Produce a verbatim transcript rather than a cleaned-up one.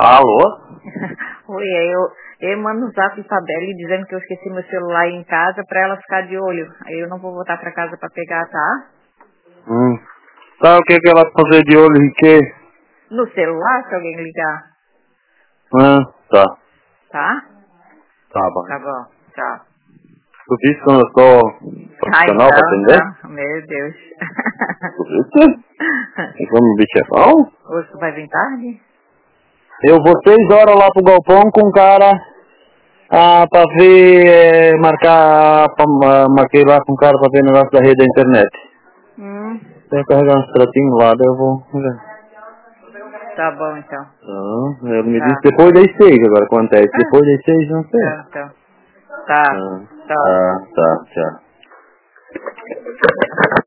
Alô? Oi, eu, eu mando um zap pra Beli dizendo que eu esqueci meu celular aí em casa pra ela ficar de olho. Aí eu não vou voltar pra casa pra pegar, tá? Hum. Tá, o que que ela vai fazer de olho em quê? No celular, se alguém ligar. Ah, tá. Tá? Tá bom. Tá bom. Tchau. Tu disse que eu não sou Ah, profissional pra então, atender? então. Meu Deus. Tu disse? Vamos bichefão? Hoje tu vai vir tarde? Eu vou seis horas lá pro galpão com o cara ah, pra ver, eh, marcar, pra, ma- marquei lá com o cara pra ver o negócio da rede da internet. Hum. Tem que carregar uns tratinhos lá, daí eu vou... Tá bom, então. Ah, ele me disse Tá. depois das seis, agora acontece. Ah, Depois das seis, não sei. então, então. Tá. Ah, Tchau. tá, tá, tchau.